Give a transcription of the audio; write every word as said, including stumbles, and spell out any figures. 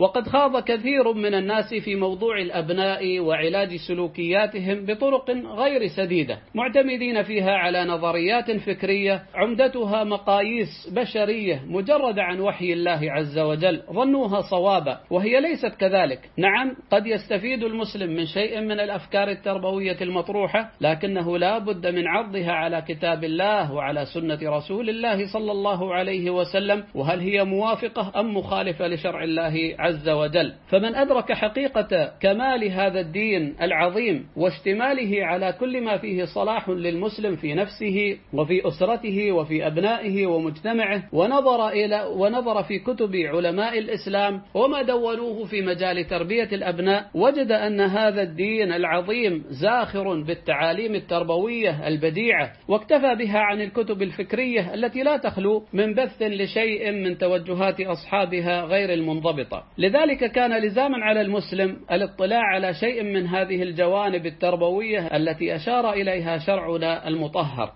وقد خاض كثير من الناس في موضوع الأبناء وعلاج سلوكياتهم بطرق غير سديدة، معتمدين فيها على نظريات فكرية عمدتها مقاييس بشرية مجردة عن وحي الله عز وجل، ظنوها صوابا وهي ليست كذلك. نعم، قد يستفيد المسلم من شيء من الأفكار التربوية المطروحة، لكنه لا بد من عرضها على كتاب الله وعلى سنة رسول الله صلى الله عليه وسلم، وهل هي موافقة أم مخالفة لشرع الله عز وجل. فمن أدرك حقيقة كمال هذا الدين العظيم واشتماله على كل ما فيه صلاح للمسلم في نفسه وفي أسرته وفي أبنائه ومجتمعه، ونظر إلى ونظر في كتب علماء الإسلام وما دونوه في مجال تربية الأبناء، وجد أن هذا الدين العظيم زاخر بالتعاليم التربوية البديعة، واكتفى بها عن الكتب الفكرية التي لا تخلو من بث لشيء من توجهات أصحابها غير المنضبطة. لذلك كان لزاما على المسلم الاطلاع على شيء من هذه الجوانب التربوية التي أشار إليها شرعنا المطهر.